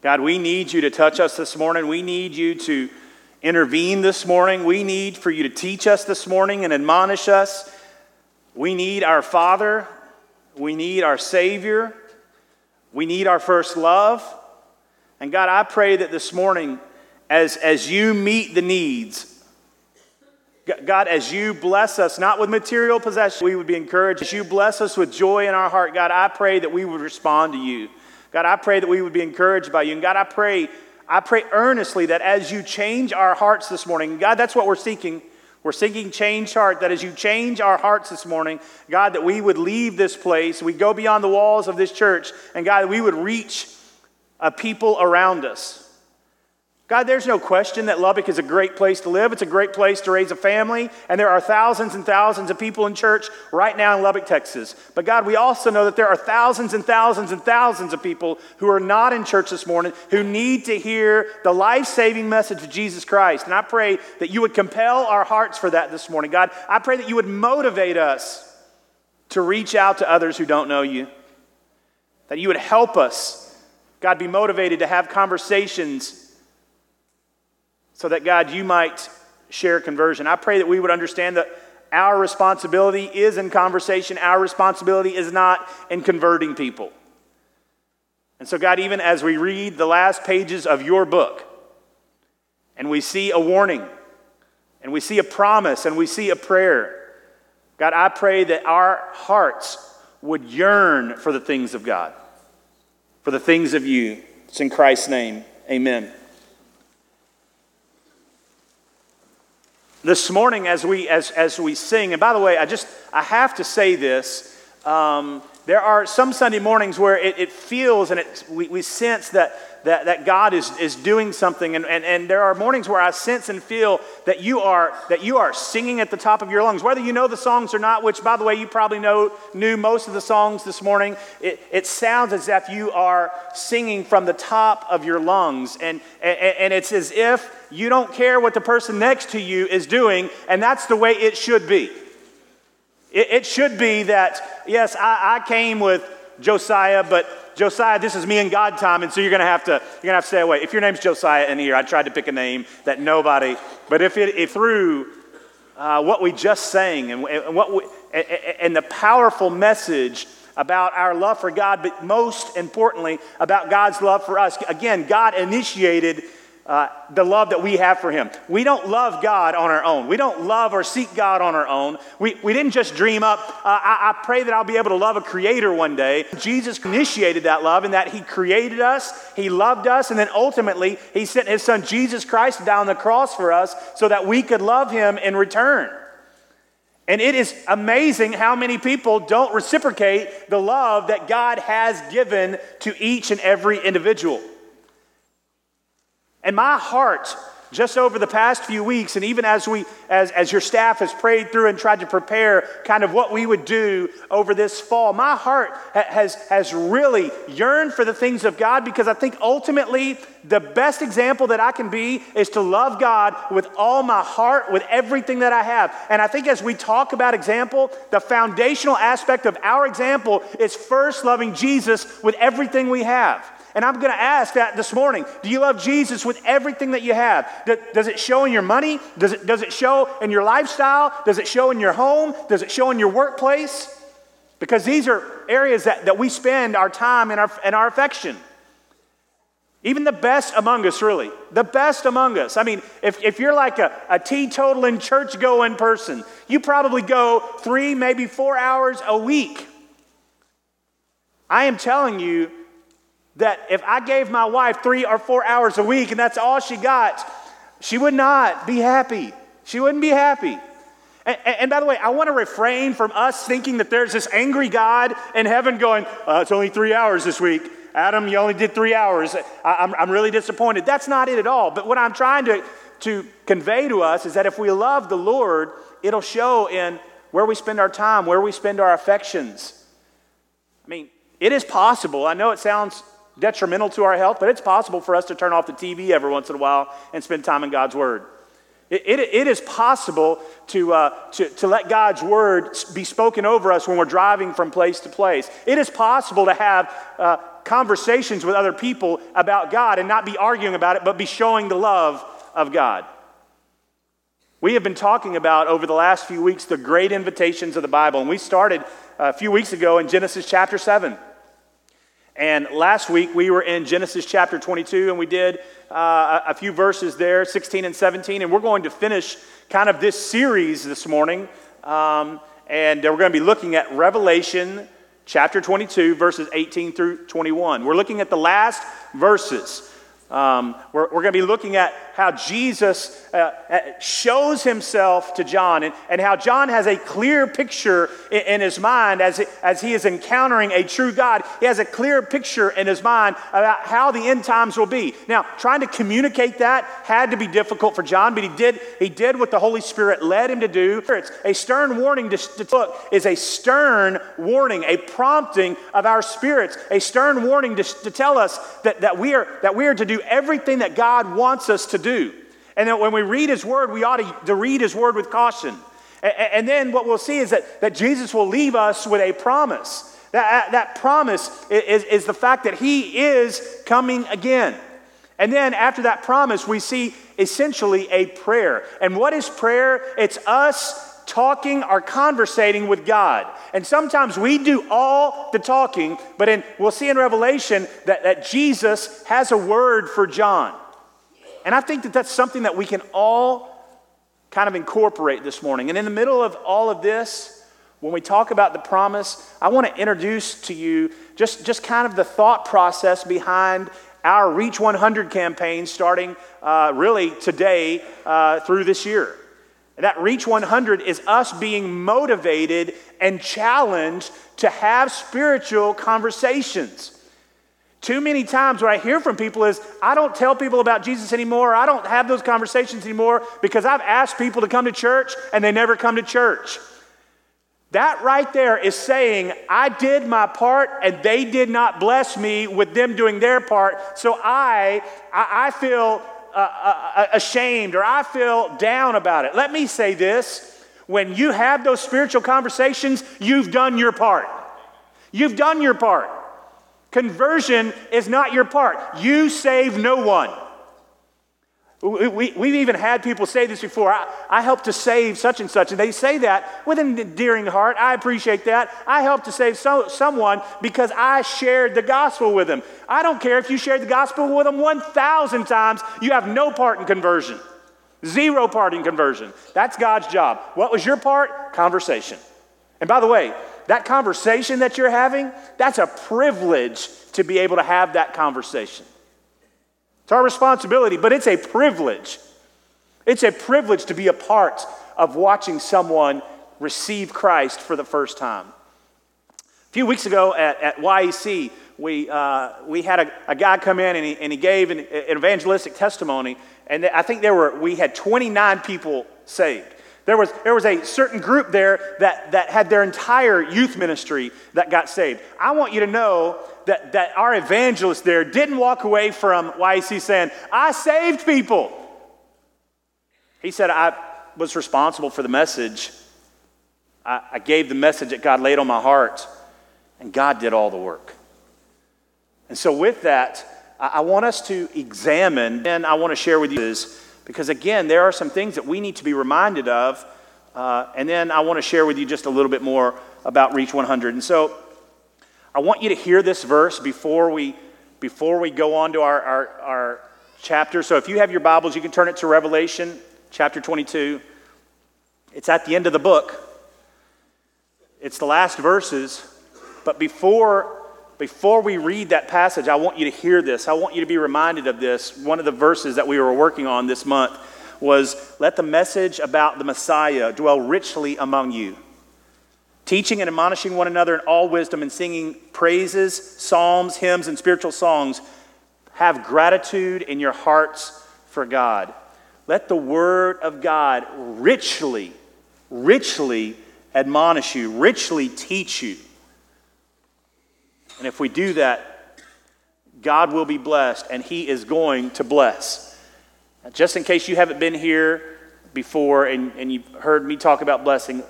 God, we need you to touch us this morning. We need you to intervene this morning. We need for you to teach us this morning and admonish us. We need our Father. We need our Savior. We need our first love. And God, I pray that this morning, as you meet the needs, God, as you bless us, not with material possessions, we would be encouraged. As you bless us with joy in our heart, God, I pray that we would respond to you. God, I pray that we would be encouraged by you. And God, I pray earnestly that as you change our hearts this morning, God, that's what we're seeking. We're seeking changed heart, that as you change our hearts this morning, God, that we would leave this place, we go beyond the walls of this church, and God, that we would reach a people around us. God, there's no question that Lubbock is a great place to live. It's a great place to raise a family. And there are thousands and thousands of people in church right now in Lubbock, Texas. But God, we also know that there are thousands and thousands and thousands of people who are not in church this morning who need to hear the life-saving message of Jesus Christ. And I pray that you would compel our hearts for that this morning. God, I pray that you would motivate us to reach out to others who don't know you. That you would help us, God, be motivated to have conversations so that, God, you might share conversion. I pray that we would understand that our responsibility is in conversation. Our responsibility is not in converting people. And so, God, even as we read the last pages of your book, and we see a warning, and we see a promise, and we see a prayer, God, I pray that our hearts would yearn for the things of God, for the things of you. It's in Christ's name. Amen. This morning, as we sing, and by the way, I have to say this. There are some Sunday mornings where it feels and we sense that God is doing something, and there are mornings where I sense and feel that you are singing at the top of your lungs, whether you know the songs or not. Which, by the way, you probably knew most of the songs this morning. It sounds as if you are singing from the top of your lungs, and it's as if you don't care what the person next to you is doing, and that's the way it should be. It should be that, yes, I came with Josiah, but Josiah, this is me and God time, and so you're gonna have to stay away. If your name's Josiah in here, I tried to pick a name that nobody, but if through what we just sang and the powerful message about our love for God, but most importantly about God's love for us. Again, God initiated the love that we have for him. We don't love God on our own. We don't love or seek God on our own. We didn't just dream up, I pray that I'll be able to love a creator one day. Jesus initiated that love in that he created us, he loved us, and then ultimately he sent his son Jesus Christ down the cross for us so that we could love him in return. And it is amazing how many people don't reciprocate the love that God has given to each and every individual. And my heart, just over the past few weeks, and even as your staff has prayed through and tried to prepare kind of what we would do over this fall, my heart has really yearned for the things of God, because I think ultimately the best example that I can be is to love God with all my heart, with everything that I have. And I think as we talk about example, the foundational aspect of our example is first loving Jesus with everything we have. And I'm going to ask that this morning. Do you love Jesus with everything that you have? Does it show in your money? Does it show in your lifestyle? Does it show in your home? Does it show in your workplace? Because these are areas that we spend our time and our affection. Even the best among us, really. The best among us. I mean, if you're like a teetotaling, church-going person, you probably go 3, maybe 4 hours a week. I am telling you, that if I gave my wife 3 or 4 hours a week and that's all she got, she would not be happy. She wouldn't be happy. And by the way, I want to refrain from us thinking that there's this angry God in heaven going, it's only 3 hours this week. Adam, you only did 3 hours. I'm really disappointed. That's not it at all. But what I'm trying to convey to us is that if we love the Lord, it'll show in where we spend our time, where we spend our affections. I mean, it is possible. I know it sounds detrimental to our health, but it's possible for us to turn off the TV every once in a while and spend time in God's Word. It is possible to let God's word be spoken over us when we're driving from place to place. It is possible to have conversations with other people about God and not be arguing about it, but be showing the love of God. We have been talking about over the last few weeks the great invitations of the Bible, and we started a few weeks ago in Genesis chapter 7. And last week we were in Genesis chapter 22, and we did a few verses there, 16 and 17, and we're going to finish kind of this series this morning, and we're going to be looking at Revelation chapter 22, verses 18 through 21. We're looking at the last verses. We're going to be looking at how Jesus shows himself to John and how John has a clear picture in his mind as he is encountering a true God. He has a clear picture in his mind about how the end times will be. Now, trying to communicate that had to be difficult for John, but he did what the Holy Spirit led him to do. It's a stern warning to look is a stern warning, a prompting of our spirits, a stern warning to tell us that we are to do everything that God wants us to do. And that when we read his word, we ought to read his word with caution. And then what we'll see is that Jesus will leave us with a promise. That promise is the fact that he is coming again. And then after that promise, we see essentially a prayer. And what is prayer? It's us talking or conversating with God. And sometimes we do all the talking, but we'll see in Revelation that Jesus has a word for John. And I think that that's something that we can all kind of incorporate this morning. And in the middle of all of this, when we talk about the promise, I want to introduce to you just kind of the thought process behind our Reach 100 campaign starting really today through this year. That Reach 100 is us being motivated and challenged to have spiritual conversations. Too many times what I hear from people is, I don't tell people about Jesus anymore. I don't have those conversations anymore because I've asked people to come to church and they never come to church. That right there is saying, I did my part and they did not bless me with them doing their part, so I feel ashamed or I feel down about it. Let me say this. When you have those spiritual conversations, you've done your part. You've done your part. Conversion is not your part. You save no one. We've even had people say this before. I helped to save such and such. And they say that with an endearing heart. I appreciate that. I helped to save someone because I shared the gospel with them. I don't care if you shared the gospel with them 1,000 times. You have no part in conversion. Zero part in conversion. That's God's job. What was your part? Conversation. And by the way, that conversation that you're having, that's a privilege to be able to have that conversation. It's our responsibility, but it's a privilege. It's a privilege to be a part of watching someone receive Christ for the first time. A few weeks ago at YEC, we had a guy come in and he gave an evangelistic testimony, and I think we had 29 people saved. There was a certain group there that had their entire youth ministry that got saved. I want you to know that our evangelist there didn't walk away from YEC saying, I saved people. He said, I was responsible for the message. I gave the message that God laid on my heart, and God did all the work. And so with that, I want us to examine, and I want to share with you this, because again, there are some things that we need to be reminded of, and then I want to share with you just a little bit more about Reach 100. And so I want you to hear this verse before we go on to our chapter. So if you have your Bibles, you can turn it to Revelation chapter 22. It's at the end of the book. It's the last verses, but before we read that passage, I want you to hear this. I want you to be reminded of this. One of the verses that we were working on this month was, let the message about the Messiah dwell richly among you, teaching and admonishing one another in all wisdom and singing praises, psalms, hymns, and spiritual songs. Have gratitude in your hearts for God. Let the word of God richly admonish you, richly teach you. And if we do that, God will be blessed, and he is going to bless. Now, just in case you haven't been here before, and you've heard me talk about blessing.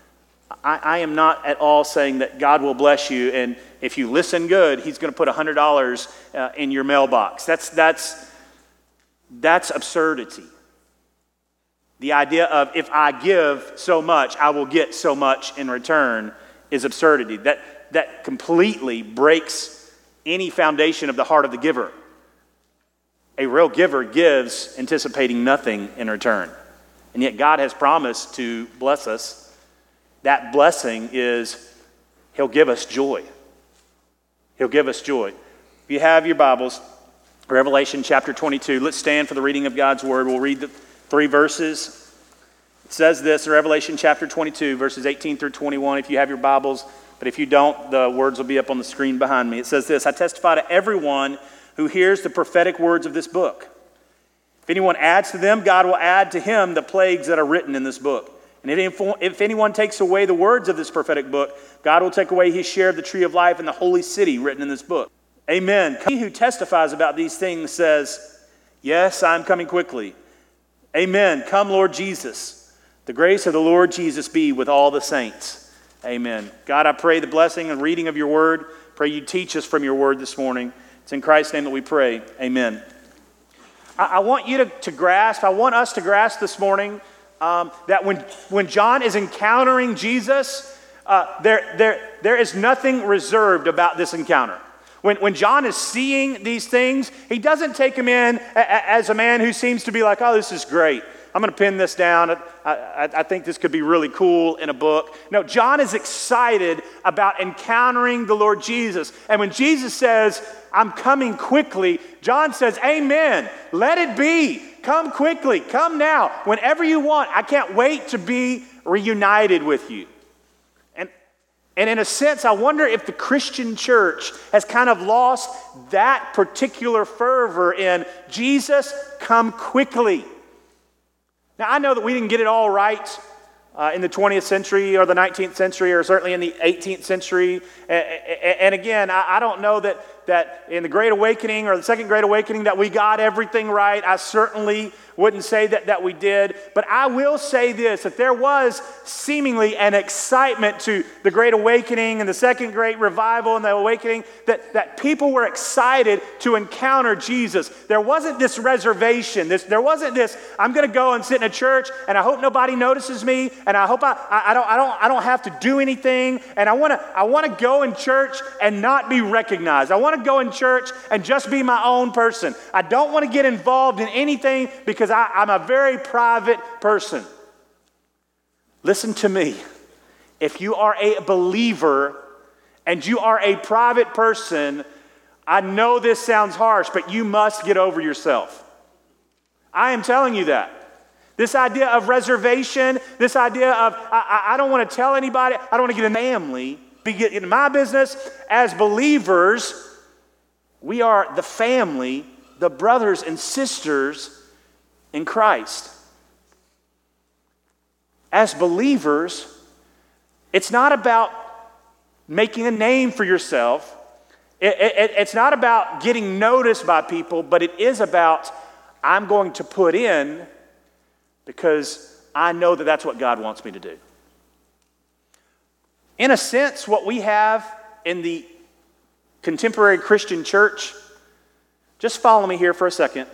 I am not at all saying that God will bless you, and if you listen good, he's going to put $100 in your mailbox. That's absurdity. The idea of if I give so much, I will get so much in return is absurdity. That completely breaks any foundation of the heart of the giver. A real giver gives anticipating nothing in return. And yet God has promised to bless us. That blessing is he'll give us joy. He'll give us joy. If you have your Bibles, Revelation chapter 22, let's stand for the reading of God's word. We'll read the 3 verses. It says this in Revelation chapter 22, verses 18 through 21, if you have your Bibles. But if you don't, the words will be up on the screen behind me. It says this: I testify to everyone who hears the prophetic words of this book. If anyone adds to them, God will add to him the plagues that are written in this book. And if anyone takes away the words of this prophetic book, God will take away his share of the tree of life and the holy city written in this book. Amen. He who testifies about these things says, yes, I'm coming quickly. Amen. Come, Lord Jesus. The grace of the Lord Jesus be with all the saints. Amen. God, I pray the blessing and reading of your word. Pray you teach us from your word this morning. It's in Christ's name that we pray. Amen. I want you to grasp, I want us to grasp this morning that when John is encountering Jesus, there is nothing reserved about this encounter. When John is seeing these things, he doesn't take them in as a man who seems to be like, oh, this is great. I'm going to pin this down. I think this could be really cool in a book. No, John is excited about encountering the Lord Jesus. And when Jesus says, I'm coming quickly, John says, amen. Let it be. Come quickly. Come now. Whenever you want. I can't wait to be reunited with you. And in a sense, I wonder if the Christian church has kind of lost that particular fervor in Jesus, come quickly. Now, I know that we didn't get it all right in the 20th century or the 19th century or certainly in the 18th century. And again, I don't know that in the Great Awakening or the Second Great Awakening that we got everything right. I certainly wouldn't say that we did. But I will say this, that there was seemingly an excitement to the Great Awakening and the Second Great Revival and the Awakening that people were excited to encounter Jesus. There wasn't this reservation. There wasn't this, I'm going to go and sit in a church and I hope nobody notices me and I hope I don't have to do anything, and I want to go in church and not be recognized. I want to go in church and just be my own person. I don't want to get involved in anything because I'm a very private person. Listen to me. If you are a believer and you are a private person, I know this sounds harsh, but you must get over yourself. I am telling you that. This idea of reservation, this idea of I don't want to tell anybody, I don't want to get in family, get in my business. As believers, we are the family, the brothers and sisters in Christ. As believers, it's not about making a name for yourself. It's not about getting noticed by people, but it is about I'm going to put in because I know that that's what God wants me to do. In a sense, what we have in the contemporary Christian church, just follow me here for a second.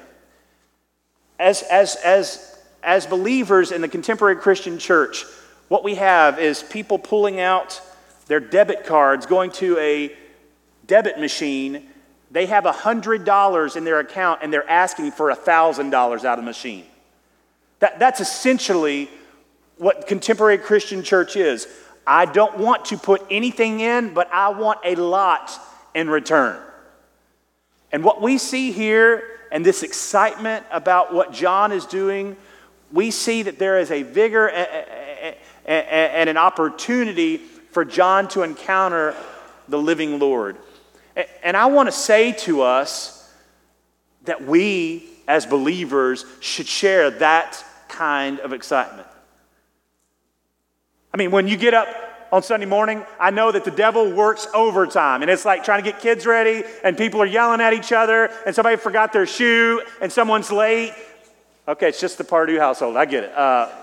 As believers in the contemporary Christian church, what we have is people pulling out their debit cards, going to a debit machine. They have $100 in their account and they're asking for $1,000 out of the machine. That's essentially what contemporary Christian church is. I don't want to put anything in, but I want a lot in return. And what we see here and this excitement about what John is doing, we see that there is a vigor and an opportunity for John to encounter the living Lord. And I want to say to us that we, as believers, should share that kind of excitement. I mean, when you get up on Sunday morning, I know that the devil works overtime, and it's like trying to get kids ready, and people are yelling at each other, and somebody forgot their shoe, and someone's late. Okay, it's just the Pardue household. I get it.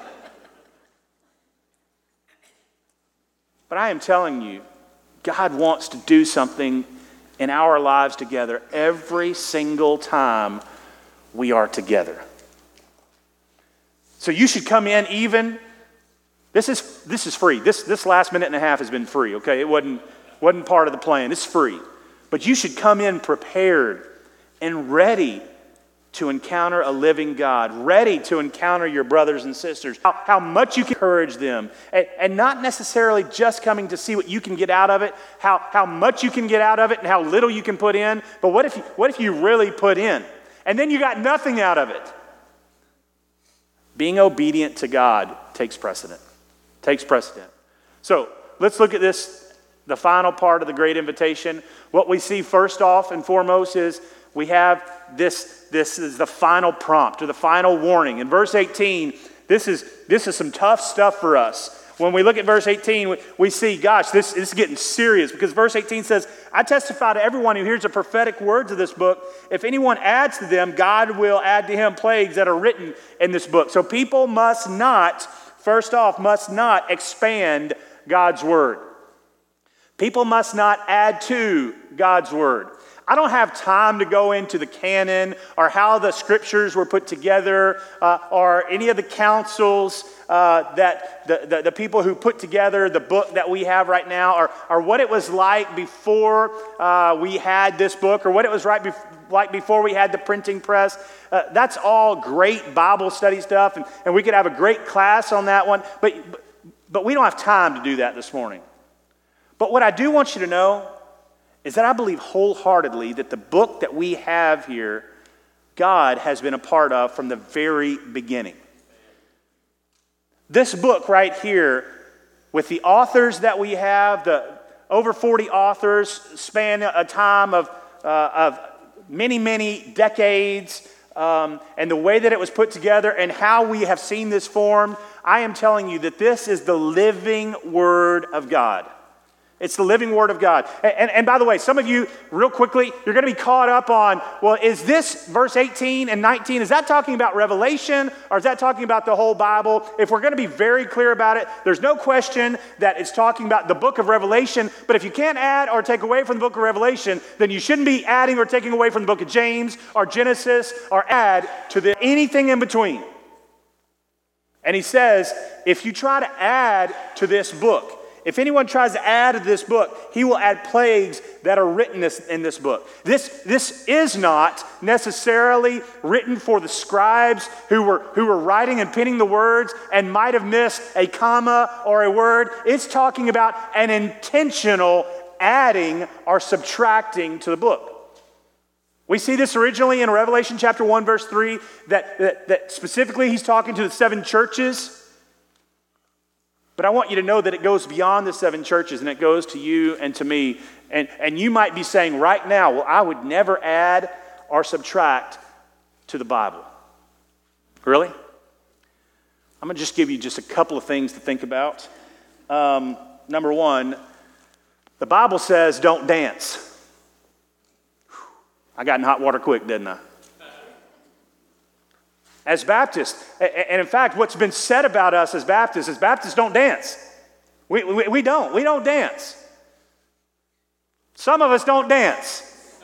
But I am telling you, God wants to do something in our lives together every single time we are together. So you should come in even. This is free. This last minute and a half has been free. Okay, it wasn't part of the plan. It's free, but you should come in prepared and ready to encounter a living God, ready to encounter your brothers and sisters, how much you can encourage them, and not necessarily just coming to see what you can get out of it, how much you can get out of it and how little you can put in, but what if you really put in, and then you got nothing out of it? Being obedient to God takes precedent. So let's look at this, the final part of the Great Invitation. What we see first off and foremost is we have this is the final prompt or the final warning. In verse 18, this is some tough stuff for us. When we look at verse 18, we see, gosh, this is getting serious, because verse 18 says, I testify to everyone who hears the prophetic words of this book, if anyone adds to them, God will add to him plagues that are written in this book. So people must not expand God's word. People must not add to God's word. I don't have time to go into the canon or how the scriptures were put together or any of the councils that the people who put together the book that we have right now or what it was like before we had this book or what it was like before we had the printing press. That's all great Bible study stuff, and we could have a great class on that one, but we don't have time to do that this morning. But what I do want you to know is that I believe wholeheartedly that the book that we have here, God has been a part of from the very beginning. This book right here, with the authors that we have, the over 40 authors span a time of many, many decades, and the way that it was put together and how we have seen this formed, I am telling you that this is the living Word of God. It's the living Word of God. And by the way, some of you, real quickly, you're going to be caught up on, well, is this verse 18 and 19, is that talking about Revelation or is that talking about the whole Bible? If we're going to be very clear about it, there's no question that it's talking about the book of Revelation, but if you can't add or take away from the book of Revelation, then you shouldn't be adding or taking away from the book of James or Genesis or add to anything in between. And he says, if you try to add to this book, if anyone tries to add to this book, he will add plagues that are written in this book. This is not necessarily written for the scribes who were writing and penning the words and might have missed a comma or a word. It's talking about an intentional adding or subtracting to the book. We see this originally in Revelation chapter 1, verse 3, that specifically he's talking to the 7 churches. But I want you to know that it goes beyond the 7 churches, and it goes to you and to me. And you might be saying right now, well, I would never add or subtract to the Bible. Really? I'm going to just give you just a couple of things to think about. Number one, the Bible says don't dance. I got in hot water quick, didn't I? As Baptists, and in fact, what's been said about us as Baptists don't dance. We don't dance. Some of us don't dance.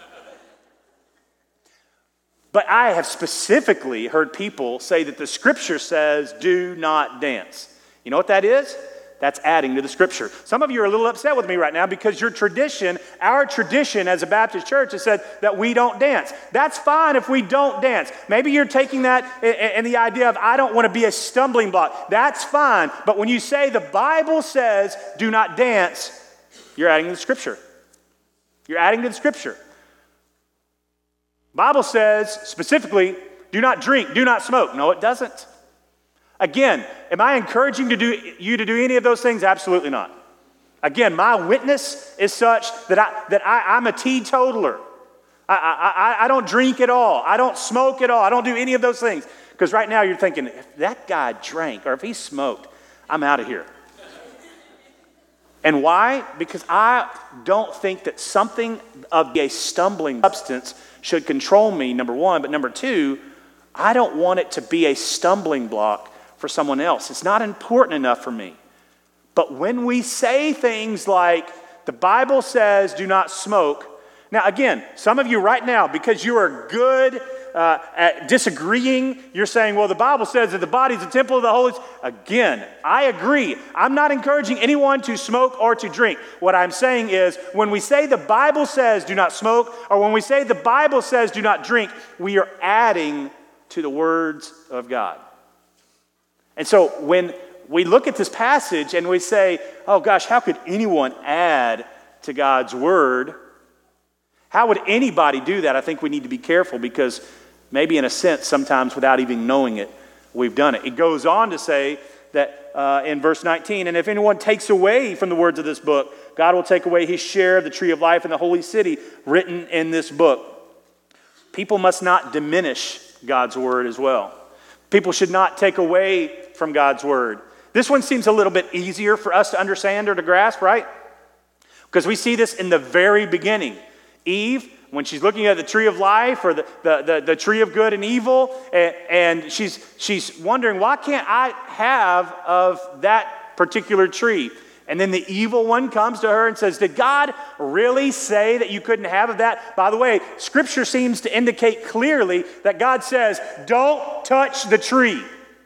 But I have specifically heard people say that the Scripture says do not dance. You know what that is? That's adding to the Scripture. Some of you are a little upset with me right now because our tradition as a Baptist church has said that we don't dance. That's fine if we don't dance. Maybe you're taking that and the idea of I don't want to be a stumbling block. That's fine. But when you say the Bible says do not dance, you're adding to the Scripture. You're adding to the Scripture. Bible says specifically do not drink, do not smoke. No, it doesn't. Again, am I encouraging you to do any of those things? Absolutely not. Again, my witness is such that I'm a teetotaler. I don't drink at all. I don't smoke at all. I don't do any of those things. Because right now you're thinking, if that guy drank or if he smoked, I'm out of here. And why? Because I don't think that something of a stumbling substance should control me, number one. But number two, I don't want it to be a stumbling block for someone else. It's not important enough for me. But when we say things like, the Bible says do not smoke. Now again, some of you right now, because you are good at disagreeing, you're saying, well, the Bible says that the body's a temple of the Holy Spirit. Again, I agree. I'm not encouraging anyone to smoke or to drink. What I'm saying is, when we say the Bible says do not smoke, or when we say the Bible says do not drink, we are adding to the words of God. And so when we look at this passage and we say, oh gosh, how could anyone add to God's word? How would anybody do that? I think we need to be careful, because maybe in a sense, sometimes without even knowing it, we've done it. It goes on to say that in verse 19, and if anyone takes away from the words of this book, God will take away his share of the tree of life in the holy city written in this book. People must not diminish God's word as well. People should not take away from God's word. This one seems a little bit easier for us to understand or to grasp, right? Because we see this in the very beginning. Eve, when she's looking at the tree of life or the tree of good and evil, and she's wondering, why can't I have of that particular tree? And then the evil one comes to her and says, did God really say that you couldn't have of that? By the way, Scripture seems to indicate clearly that God says, don't touch the tree.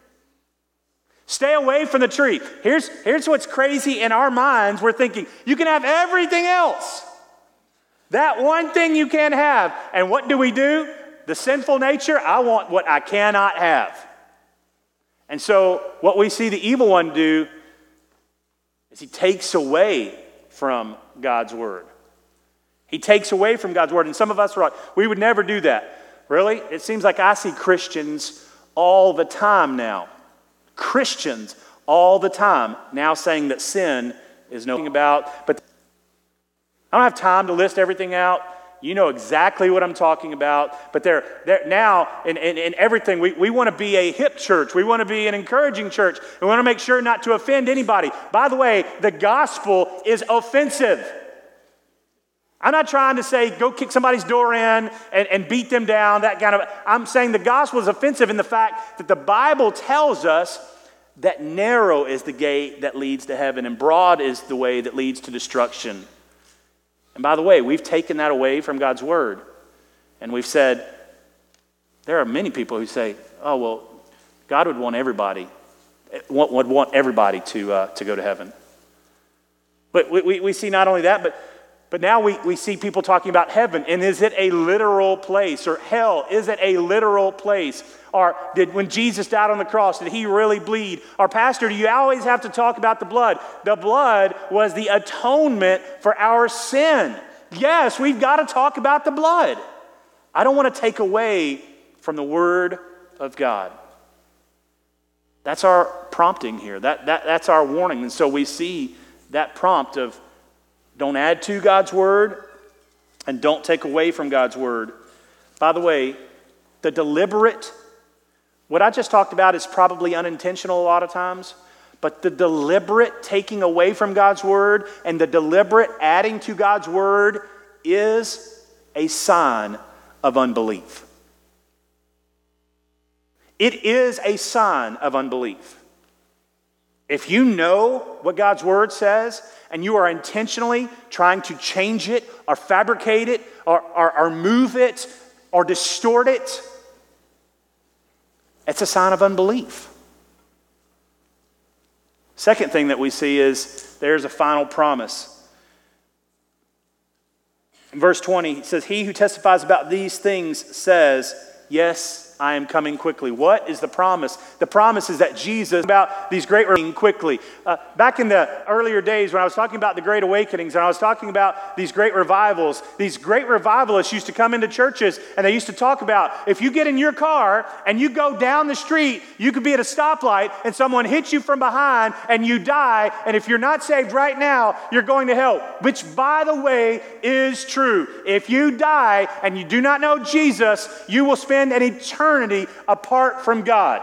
Stay away from the tree. Here's what's crazy in our minds. We're thinking, you can have everything else. That one thing you can't have. And what do? The sinful nature, I want what I cannot have. And so what we see the evil one do is he takes away from God's word. He takes away from God's word. And some of us are like, we would never do that. Really? It seems like I see Christians all the time now. Christians all the time now saying that sin is nothing about. But I don't have time to list everything out. You know exactly what I'm talking about. But they're now in everything. We want to be a hip church. We want to be an encouraging church. We want to make sure not to offend anybody. By the way, the gospel is offensive. I'm not trying to say go kick somebody's door in and beat them down, that kind of. I'm saying the gospel is offensive in the fact that the Bible tells us that narrow is the gate that leads to heaven and broad is the way that leads to destruction. And by the way, we've taken that away from God's word. And we've said, there are many people who say, oh, well, God would want everybody to go to heaven. But we see not only that, but now we see people talking about heaven. And is it a literal place? Or hell, is it a literal place? Or when Jesus died on the cross, did he really bleed? Or pastor, do you always have to talk about the blood? The blood was the atonement for our sin. Yes, we've got to talk about the blood. I don't want to take away from the word of God. That's our prompting here. That's our warning. And so we see that prompt of don't add to God's word and don't take away from God's word. By the way, the deliberate, what I just talked about is probably unintentional a lot of times, but the deliberate taking away from God's word and the deliberate adding to God's word is a sign of unbelief. It is a sign of unbelief. If you know what God's word says and you are intentionally trying to change it or fabricate it or move it or distort it, it's a sign of unbelief. Second thing that we see is there's a final promise. In verse 20, it says, he who testifies about these things says, yes, I am coming quickly. What is the promise? The promise is that Jesus, about these great quickly. Back in the earlier days when I was talking about the Great Awakenings and I was talking about these great revivalists used to come into churches and they used to talk about, if you get in your car and you go down the street, you could be at a stoplight and someone hits you from behind and you die, and if you're not saved right now, you're going to hell, which by the way is true. If you die and you do not know Jesus, you will spend an eternity apart from God.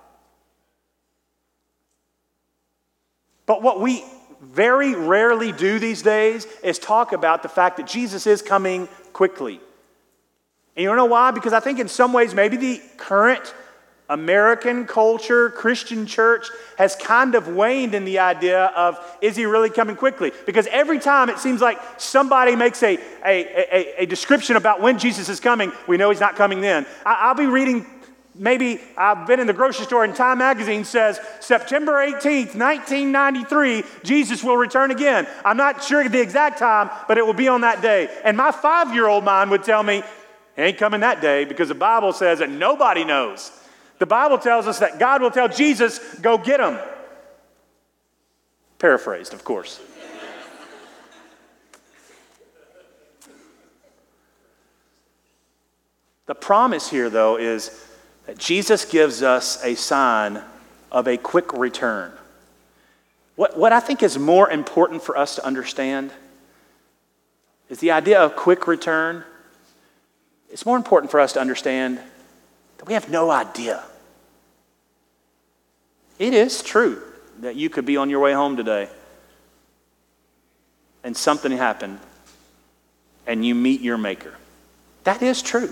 But what we very rarely do these days is talk about the fact that Jesus is coming quickly. And you know why? Because I think in some ways maybe the current American culture, Christian church, has kind of waned in the idea of, is he really coming quickly? Because every time it seems like somebody makes a description about when Jesus is coming, we know he's not coming then. I'll be reading, maybe I've been in the grocery store and Time Magazine says, September 18th, 1993, Jesus will return again. I'm not sure the exact time, but it will be on that day. And my 5-year-old mind would tell me, he ain't coming that day, because the Bible says that nobody knows. The Bible tells us that God will tell Jesus, go get him. Paraphrased, of course. The promise here, though, is that Jesus gives us a sign of a quick return. What I think is more important for us to understand is the idea of quick return. It's more important for us to understand that we have no idea. It is true that you could be on your way home today and something happened and you meet your Maker. That is true.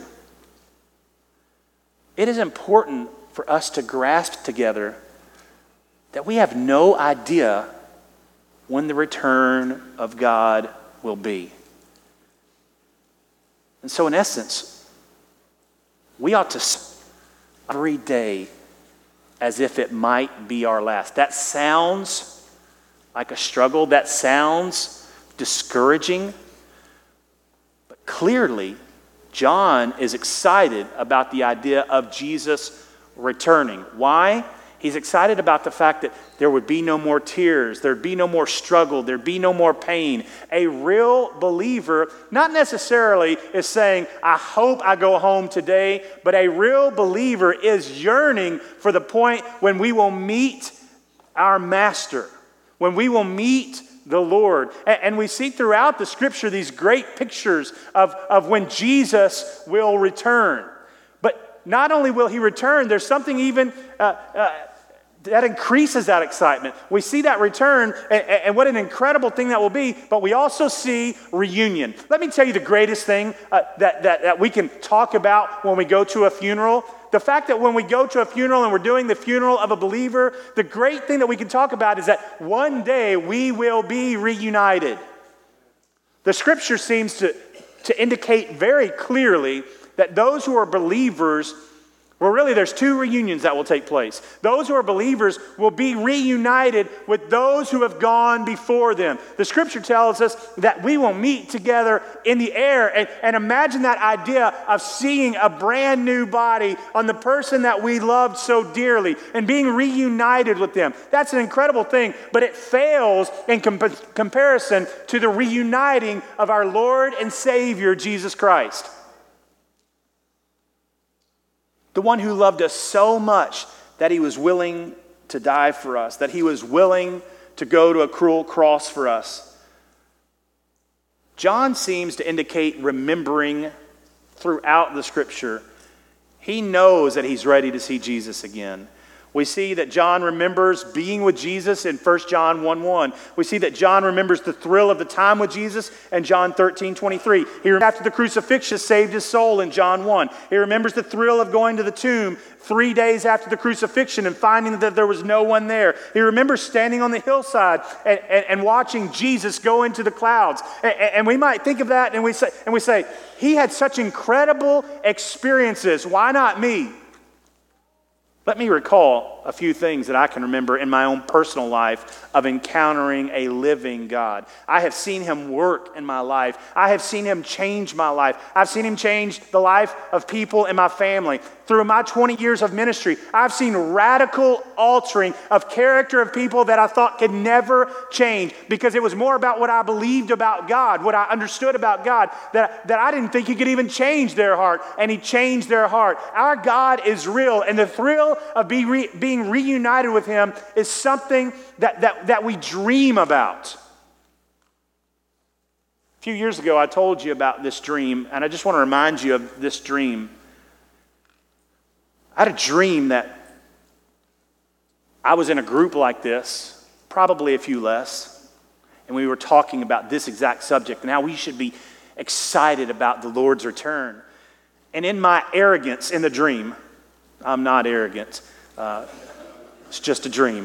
It is important for us to grasp together that we have no idea when the return of God will be. And so in essence, we ought to every day as if it might be our last. That sounds like a struggle. That sounds discouraging. But clearly, John is excited about the idea of Jesus returning. Why? He's excited about the fact that there would be no more tears, there'd be no more struggle, there'd be no more pain. A real believer, not necessarily is saying, I hope I go home today, but a real believer is yearning for the point when we will meet our Master, when we will meet the Lord. And we see throughout the Scripture these great pictures of when Jesus will return. But not only will he return, there's something even that increases that excitement. We see that return, and what an incredible thing that will be, but we also see reunion. Let me tell you the greatest thing that we can talk about when we go to a funeral. The fact that when we go to a funeral and we're doing the funeral of a believer, the great thing that we can talk about is that one day we will be reunited. The Scripture seems to indicate very clearly that those who are believers, well, really, there's two reunions that will take place. Those who are believers will be reunited with those who have gone before them. The Scripture tells us that we will meet together in the air. And imagine that idea of seeing a brand new body on the person that we loved so dearly and being reunited with them. That's an incredible thing, but it fails in comparison to the reuniting of our Lord and Savior, Jesus Christ. The one who loved us so much that he was willing to die for us, that he was willing to go to a cruel cross for us. John seems to indicate remembering throughout the Scripture. He knows that he's ready to see Jesus again. We see that John remembers being with Jesus in 1 John 1:1. We see that John remembers the thrill of the time with Jesus in John 13:23. He remembers after the crucifixion saved his soul in John 1. He remembers the thrill of going to the tomb 3 days after the crucifixion and finding that there was no one there. He remembers standing on the hillside and watching Jesus go into the clouds. And we might think of that and we say, he had such incredible experiences. Why not me? Let me recall a few things that I can remember in my own personal life of encountering a living God. I have seen him work in my life. I have seen him change my life. I've seen him change the life of people in my family. Through my 20 years of ministry, I've seen radical altering of character of people that I thought could never change because it was more about what I believed about God, what I understood about God, that I didn't think he could even change their heart, and he changed their heart. Our God is real, and the thrill of being reunited with him is something that we dream about. A few years ago, I told you about this dream, and I just want to remind you of this dream. I had a dream that I was in a group like this, probably a few less, and we were talking about this exact subject and how we should be excited about the Lord's return. And in my arrogance in the dream, I'm not arrogant. It's just a dream.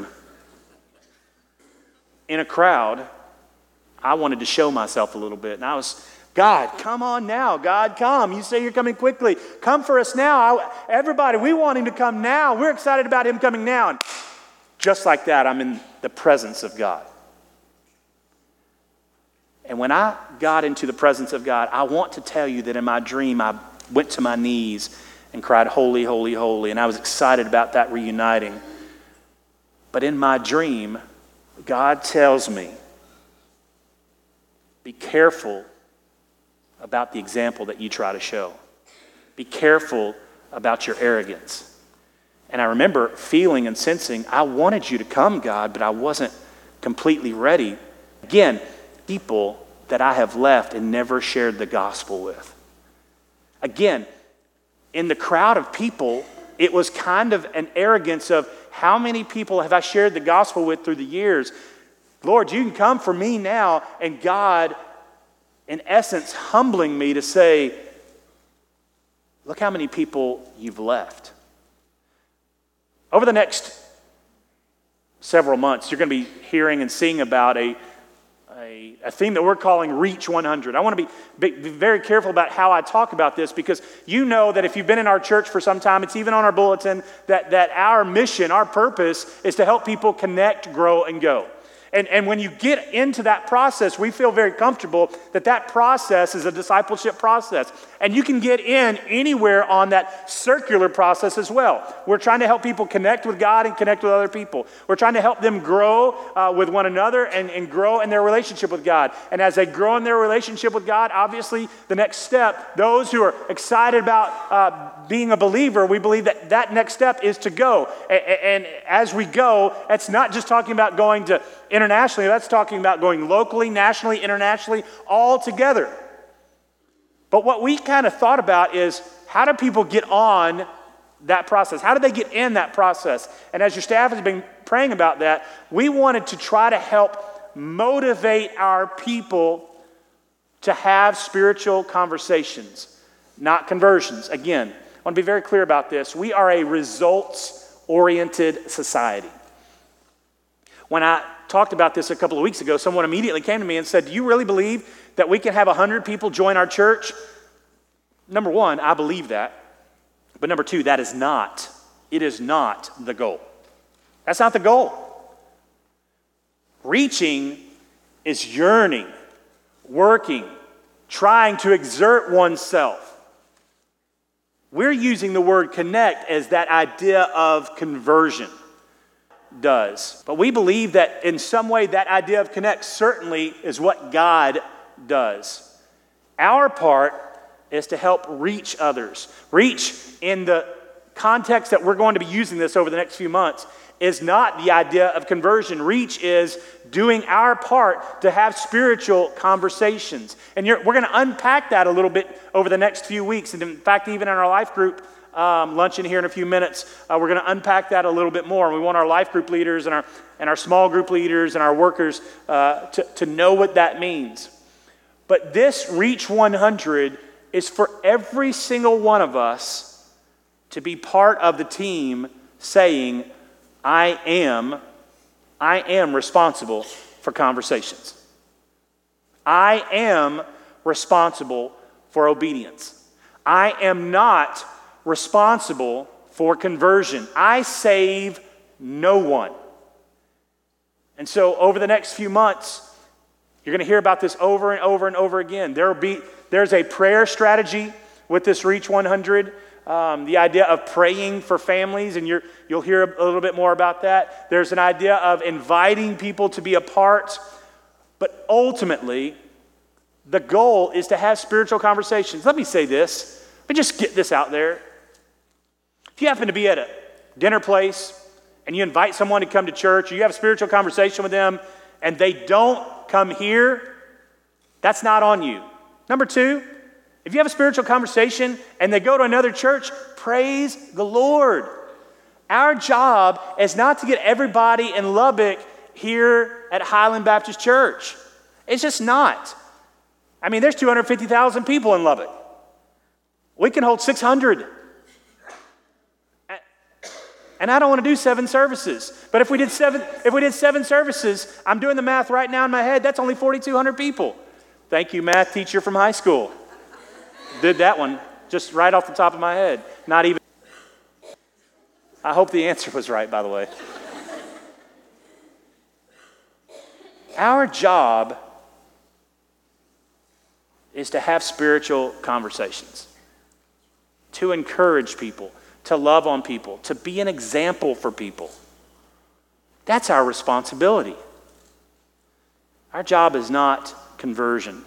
In a crowd, I wanted to show myself a little bit. And I was, God, come on now. God, come. You say you're coming quickly. Come for us now. Everybody, we want him to come now. We're excited about him coming now. And just like that, I'm in the presence of God. And when I got into the presence of God, I want to tell you that in my dream, I went to my knees and cried, holy, holy, holy. And I was excited about that reuniting. But in my dream, God tells me, be careful about the example that you try to show. Be careful about your arrogance. And I remember feeling and sensing, I wanted you to come, God, but I wasn't completely ready. Again, people that I have left and never shared the gospel with. Again, in the crowd of people, it was kind of an arrogance of how many people have I shared the gospel with through the years? Lord, you can come for me now. And God, in essence, humbling me to say, look how many people you've left. Over the next several months, you're going to be hearing and seeing about a theme that we're calling Reach 100. I want to be very careful about how I talk about this, because you know that if you've been in our church for some time, it's even on our bulletin, that our mission, our purpose is to help people connect, grow, and go. And when you get into that process, we feel very comfortable that process is a discipleship process. And you can get in anywhere on that circular process as well. We're trying to help people connect with God and connect with other people. We're trying to help them grow with one another and grow in their relationship with God. And as they grow in their relationship with God, obviously the next step, those who are excited about being a believer, we believe that next step is to go. And as we go, it's not just talking about going to internationally, that's talking about going locally, nationally, internationally, all together. But what we kind of thought about is, how do people get on that process? How do they get in that process? And as your staff has been praying about that, we wanted to try to help motivate our people to have spiritual conversations, not conversions. Again, I want to be very clear about this. We are a results-oriented society. When I talked about this a couple of weeks ago, someone immediately came to me and said, do you really believe that we can have 100 people join our church? Number one, I believe that. But number two, it is not the goal. That's not the goal. Reaching is yearning, working, trying to exert oneself. We're using the word connect as that idea of conversion does. But we believe that in some way that idea of connect certainly is what God does. Our part is to help reach others. Reach, in the context that we're going to be using this over the next few months, is not the idea of conversion. Reach is doing our part to have spiritual conversations. And we're going to unpack that a little bit over the next few weeks. And in fact, even in our life group luncheon here in a few minutes, we're going to unpack that a little bit more. And we want our life group leaders and our small group leaders and our workers to know what that means. But this Reach 100 is for every single one of us to be part of the team saying, I am responsible for conversations. I am responsible for obedience. I am not responsible for conversion. I save no one. And so over the next few months, you're going to hear about this over and over and over again. There's a prayer strategy with this Reach 100. The idea of praying for families, and you'll hear a little bit more about that. There's an idea of inviting people to be a part. But ultimately, the goal is to have spiritual conversations. Let me say this. Let me just get this out there. If you happen to be at a dinner place and you invite someone to come to church, or you have a spiritual conversation with them, and they don't come here, that's not on you. Number two, if you have a spiritual conversation and they go to another church, praise the Lord. Our job is not to get everybody in Lubbock here at Highland Baptist Church. It's just not. I mean, there's 250,000 people in Lubbock. We can hold 600. And I don't want to do 7 services. But if we did seven services, I'm doing the math right now in my head, that's only 4,200 people. Thank you, math teacher from high school. Did that one just right off the top of my head. Not even. I hope the answer was right, by the way. Our job is to have spiritual conversations, to encourage people, to love on people, to be an example for people. That's our responsibility. Our job is not conversion.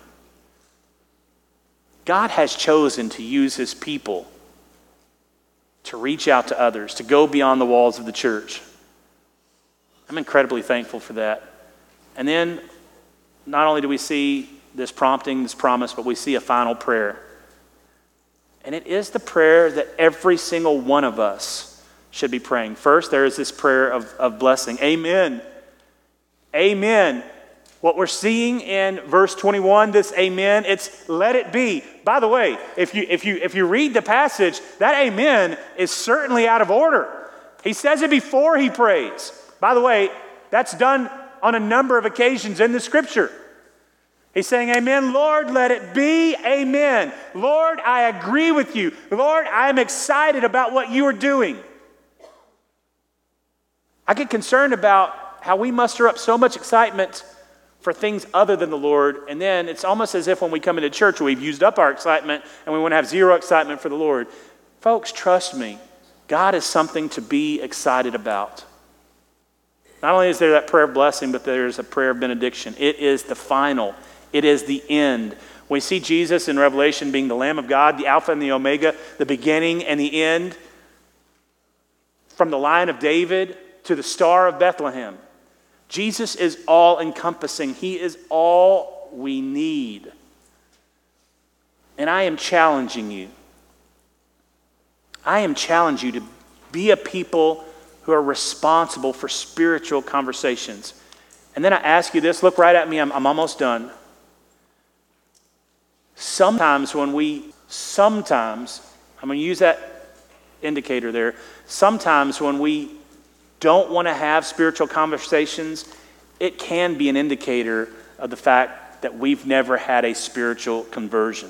God has chosen to use his people to reach out to others, to go beyond the walls of the church. I'm incredibly thankful for that. And then, not only do we see this prompting, this promise, but we see a final prayer. And it is the prayer that every single one of us should be praying. First, there is this prayer of blessing. Amen. Amen. What we're seeing in verse 21, this amen, it's let it be. By the way, if you read the passage, that amen is certainly out of order. He says it before he prays. By the way, that's done on a number of occasions in the scripture. He's saying, amen, Lord, let it be, amen. Lord, I agree with you. Lord, I'm excited about what you are doing. I get concerned about how we muster up so much excitement for things other than the Lord, and then it's almost as if when we come into church, we've used up our excitement and we want to have zero excitement for the Lord. Folks, trust me, God is something to be excited about. Not only is there that prayer of blessing, but there's a prayer of benediction. It is the final. It is the end. We see Jesus in Revelation being the Lamb of God, the Alpha and the Omega, the beginning and the end. From the Lion of David to the Star of Bethlehem. Jesus is all-encompassing. He is all we need. And I am challenging you. I am challenging you to be a people who are responsible for spiritual conversations. And then I ask you this, look right at me, I'm almost done. Sometimes, I'm going to use that indicator there, sometimes when we don't want to have spiritual conversations, it can be an indicator of the fact that we've never had a spiritual conversion.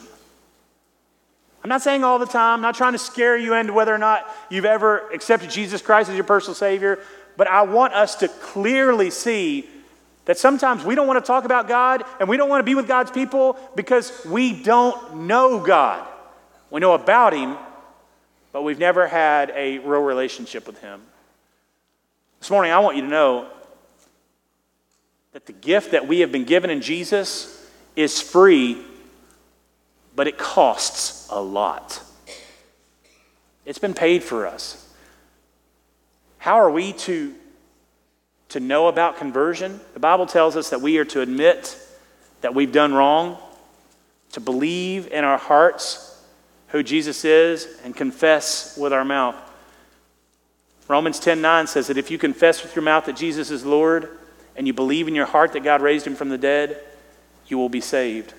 I'm not saying all the time, I'm not trying to scare you into whether or not you've ever accepted Jesus Christ as your personal Savior, but I want us to clearly see that sometimes we don't want to talk about God and we don't want to be with God's people because we don't know God. We know about Him, but we've never had a real relationship with Him. This morning, I want you to know that the gift that we have been given in Jesus is free, but it costs a lot. It's been paid for us. How are we to know about conversion? The Bible tells us that we are to admit that we've done wrong, to believe in our hearts who Jesus is, and confess with our mouth. Romans 10:9 says that if you confess with your mouth that Jesus is Lord, and you believe in your heart that God raised him from the dead, you will be saved.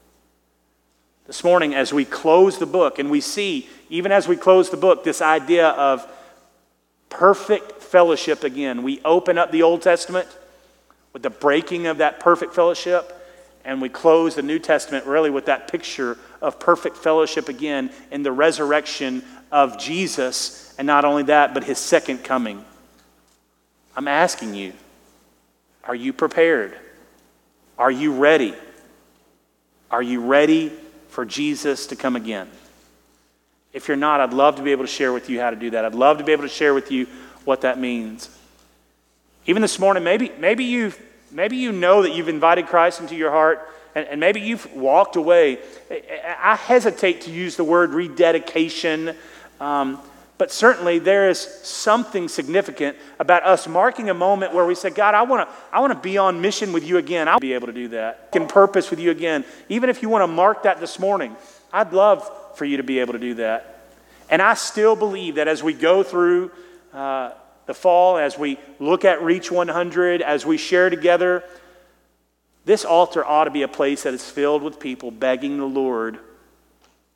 This morning, as we close the book, and we see, even as we close the book, this idea of perfect fellowship again. We open up the Old Testament with the breaking of that perfect fellowship, and we close the New Testament really with that picture of perfect fellowship again in the resurrection of Jesus, and not only that, but his second coming. I'm asking you, are you prepared? Are you ready? Are you ready for Jesus to come again? If you're not, I'd love to be able to share with you how to do that. I'd love to be able to share with you what that means. Even this morning, maybe you know that you've invited Christ into your heart, and maybe you've walked away. I hesitate to use the word rededication, but certainly there is something significant about us marking a moment where we say, God, I want to be on mission with you again. I'll be able to do that. In purpose with you again. Even if you want to mark that this morning, I'd love for you to be able to do that. And I still believe that as we go through the fall, as we look at Reach 100, as we share together, this altar ought to be a place that is filled with people begging the Lord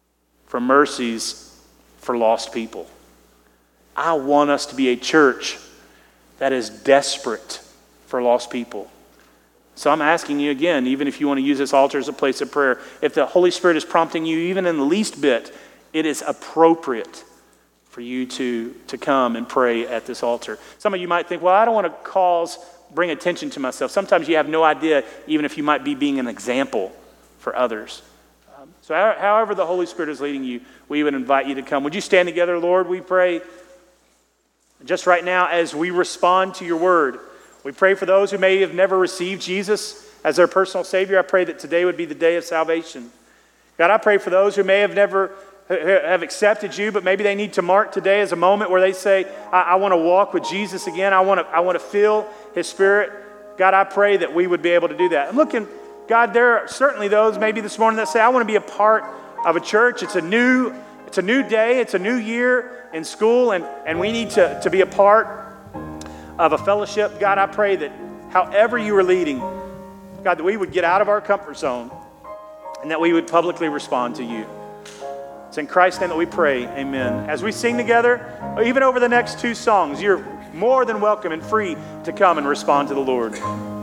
for mercies for lost people. I want us to be a church that is desperate for lost people. So I'm asking you again, even if you want to use this altar as a place of prayer, if the Holy Spirit is prompting you even in the least bit, it is appropriate for you to come and pray at this altar. Some of you might think, well, I don't want to bring attention to myself. Sometimes you have no idea, even if you might be being an example for others. So however the Holy Spirit is leading you, we would invite you to come. Would you stand together, Lord? We pray just right now as we respond to your word. We pray for those who may have never received Jesus as their personal Savior. I pray that today would be the day of salvation. God, I pray for those who may have never have accepted you, but maybe they need to mark today as a moment where they say, I want to walk with Jesus again. I want to feel his Spirit. God, I pray that we would be able to do that. And looking, God, there are certainly those maybe this morning that say, I want to be a part of a church. It's a new day. It's a new year in school, and we need to be a part of a fellowship. God, I pray that however you are leading, God, that we would get out of our comfort zone and that we would publicly respond to you. It's in Christ's name that we pray, amen. As we sing together, or even over the next two songs, you're more than welcome and free to come and respond to the Lord.